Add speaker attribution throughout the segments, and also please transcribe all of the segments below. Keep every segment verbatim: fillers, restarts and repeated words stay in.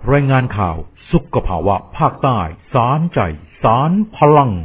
Speaker 1: รายงานข่าวสุขภาวะภาคใต้สารใจสารพลัง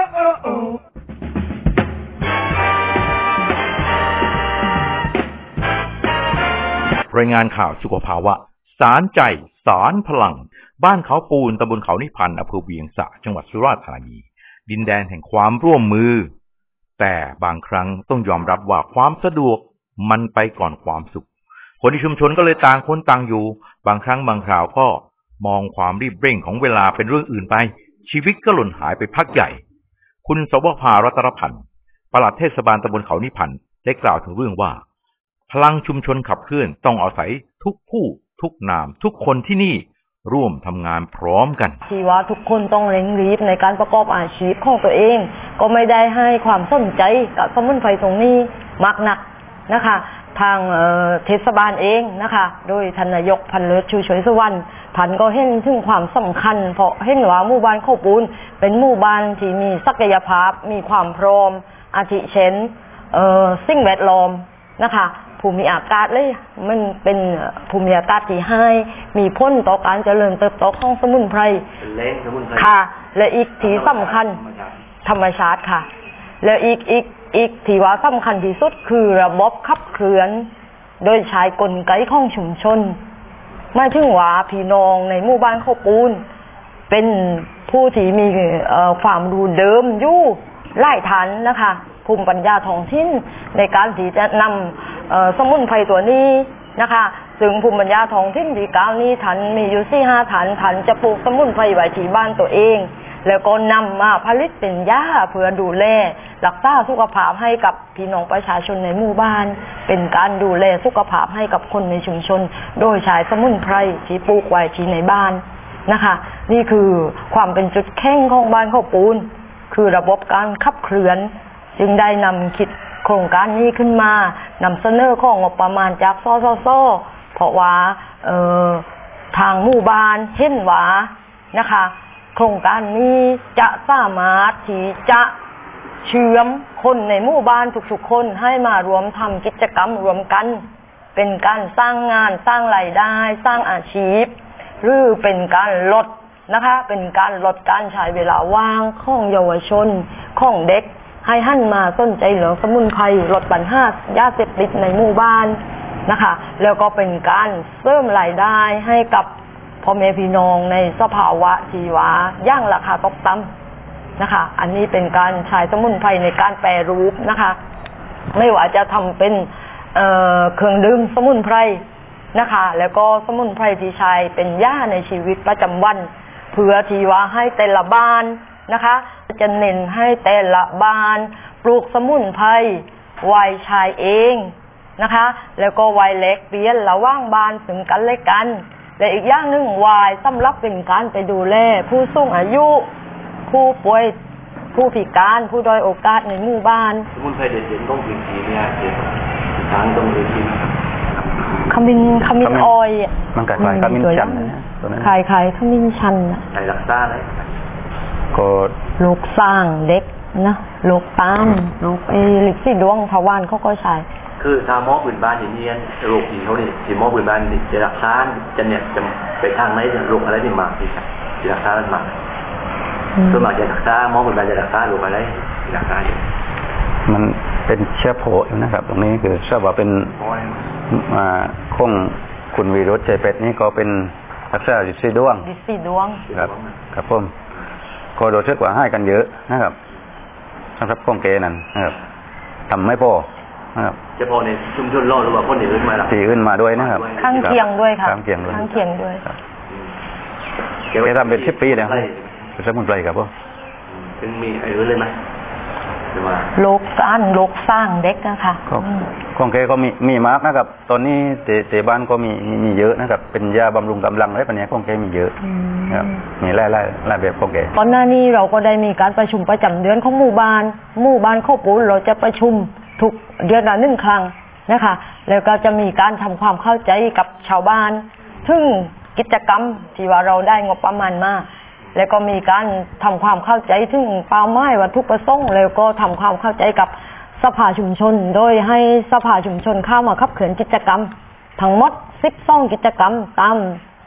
Speaker 1: รายงานข่าวสุขภาวะสารใจสารพลังบ้านเขาปูนตำบลเขานิพันธ์อำเภอเวียงสะจังหวัดสุราษฎร์ธานีดินแดนแห่งความร่วมมือแต่บางครั้งต้องยอมรับว่าความสะดวกมันไปก่อนความสุขคนในชุมชนก็เลยต่างคนต่างอยู่บางครั้งบางคราวก็มองความรีบเร่งของเวลาเป็นเรื่องอื่นไปชีวิตก็หล่นหายไปพักใหญ่คุณสวภารัตนพันธ์ปลัดเทศบาลตำบลเขานิพันธ์ได้กล่าวถึงเรื่องว่าพลังชุมชนขับเคลื่อนต้องอาศัยทุกผู้ทุกนามทุกคนที่นี่ร่วมทำงานพร้อมกัน
Speaker 2: ที่ว่าทุกคนต้องเร่งรีบในการประกอบอาชีพของตัวเองก็ไม่ได้ให้ความสนใจกับสมุนไพรตรงนี้มากนักนะคะทางเทศบาลเองนะคะโดยท่านนายกพันเลิศชูช่วยสุวรรณท่านก็เห็นถึงความสำคัญเพราะเห็นว่าหมู่บ้านข้าวปูนเป็นหมู่บ้านที่มีศักยภาพมีความพร้อมอาทิเช่นสิ่งแวดล้อมนะคะภูมิอากาศเลยมันเป็นภูมิอากาศที่ให้มีผลต่อการเจริญเติบโตของสมุนไพรค่ะและอีกที่สำคัญธรรมชาติค่ะและอีกอีกอีกที่ว่าสำคัญที่สุดคือระบบขับเคลื่อนโดยใช้กลไกของชุมชนไม่ถึงว่าพี่น้องในหมู่บ้านข้าวปูนเป็นผู้ที่มีความรู้เดิมอยู่หลายฐานนะคะภูมิปัญญาท้องถิ่นในการที่จะนำสมุนไพรตัวนี้นะคะซึ่งภูมิปัญญาท้องถิ่นที่กล่าวนี้ฐานมีอยู่สี่ห้าฐานฐานจะปลูกสมุนไพรไว้ที่บ้านตัวเองแล้วก็นำมาผลิตเป็นยาเพื่อดูแลรักษาสุขภาพให้กับพี่น้องประชาชนในหมู่บ้านเป็นการดูแลสุขภาพให้กับคนในชุมชนโดยใช้สมุนไพรที่ปลูกไว้ที่ในบ้านนะคะนี่คือความเป็นจุดแข็งของบ้านข้าวปูนคือระบบการขับเคลื่อนจึงได้นำคิดโครงการนี้ขึ้นมานำเสนอของงบประมาณจากสสสเพราะว่าทางหมู่บ้านเห็นว่านะคะโครงการนี้จะสามารถที่จะเชื่อมคนในหมู่บ้านทุกๆคนให้มารวมทำกิจกรรมรวมกันเป็นการสร้างงานสร้างรายได้สร้างอาชีพหรือเป็นการลดนะคะเป็นการลดการใช้เวลาว่างของเยาวชนของเด็กให้หันมาสนใจเรื่องสมุนไพรลดปัญหายาเสพติดในหมู่บ้านนะคะแล้วก็เป็นการเสริมรายได้ให้กับพ่อแม่พี่น้องในสภาวะที่ว่าย่างราคาตกต่ำนะคะอันนี้เป็นการใช้สมุนไพรในการแปรรูปนะคะไม่ว่าจะทำเป็น เอ่อ เครื่องดื่มสมุนไพรนะคะแล้วก็สมุนไพรที่ใช้เป็นยาในชีวิตประจำวันเพื่อที่ว่าให้แต่ละบ้านนะคะจะเน้นให้แต่ละบ้านปลูกสมุนไพรไว้ใช้เองนะคะแล้วก็ไว้แลกเปลี่ยนระหว่างบ้านซึ่งกันและกันและอีกอย่างหนึ่งวายสำหรับเป็นการไปดูแลผู้สูงอายุผู้ป่วยผู้พิการผู้ด้อยโอกาสในหมู่บ้าน
Speaker 3: สมุนไพรเด่นๆต้องพื้นที่เนี่ยเด่นทางตรงพื้นที่
Speaker 2: ขมิ้นขมิ้นออย
Speaker 4: มันกลายขมิ้นชัน
Speaker 2: ขายขายขมิ้นชัน
Speaker 3: ใส่รักษาเลย
Speaker 4: ก็
Speaker 2: โรคสร้างเด็กนะโรคตามโรคไอ้ลิซี่ดวงทวารเขาก็ใช้
Speaker 3: คือถ้าหมอพื้นบ้านอย่างนี้โรคที่เขาเนี่ยที่หมอพื้นบ้านจะรักษาจะเนี่ยจะไปทางไหนโรคอะไรที่มาที่จะรักษามันมาส่วนมากจะรักษาหมอพื้นบ้านจะรักษาโรคอะไรรักษาอยู่
Speaker 4: มันเป็นเชื้อโผล่นะครับตรงนี้คือทราบว่าเป็นมาคงคุณวีรสใจเป็ดนี่ก็เป็นรักษาลิซี่ดวง
Speaker 2: ลิซี่ดวง
Speaker 4: ครับครับผมก็โดยเฉพาะให้กันเยอะนะครับสำหรับข้องเกนั่นนะครับทำไม่พอนะครับ
Speaker 3: จะพอในชุมชนรอดหรือว่าคนอื่นมา
Speaker 4: ตีอื่นมาด้วยนะครับ
Speaker 2: ข้างเคียงด้วยค่ะ
Speaker 4: ข้างเคียงด้วย
Speaker 2: ข้างเคียงด้วย
Speaker 4: แกทำเป็นสิบปีแล้วเป็นสมุนไพรครับพ่อ
Speaker 3: ถึงมีอะไรเลยไหม
Speaker 2: โรคก้านโรคสร้างเด็กนะคะ
Speaker 4: ของแกก็มีมีมากนะครับตอนนี้เตเตบ้านก็มีมีเยอะนะครับเป็นยาบำรุงกำลังอะไรแบบนี้ของแกมีเยอะครับมีหลายหลายหลายแบบของแก
Speaker 2: ตอนหน้านี้เราก็ได้มีการประชุมประจำเดือนของหมู่บ้านหมู่บ้านข้าวปูนเราจะประชุมทุกเดือนละหนึ่งครั้งนะคะแล้วก็จะมีการทำความเข้าใจกับชาวบ้านถึงกิจกรรมที่ว่าเราได้งบประมาณมาแล้วก็มีการทำความเข้าใจถึงเป้าหมายวัตถุประสงค์แล้วก็ทำความเข้าใจกับสภาชุมชนโดยให้สภาชุมชนเข้ามาขับเคลื่อนกิจกรรมทั้งหมดสิบสองกิจกรรมตาม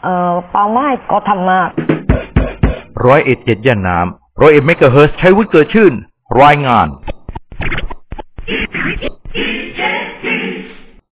Speaker 2: เอ่อเป้าหมายก็ทำมาก
Speaker 1: ร้อยเอ็ดเจ็ดย่านน้ำร้อยเอ็ดเมกะเฮิร์ตซ์ใช้วุฒิเกิดชื่นรายงาน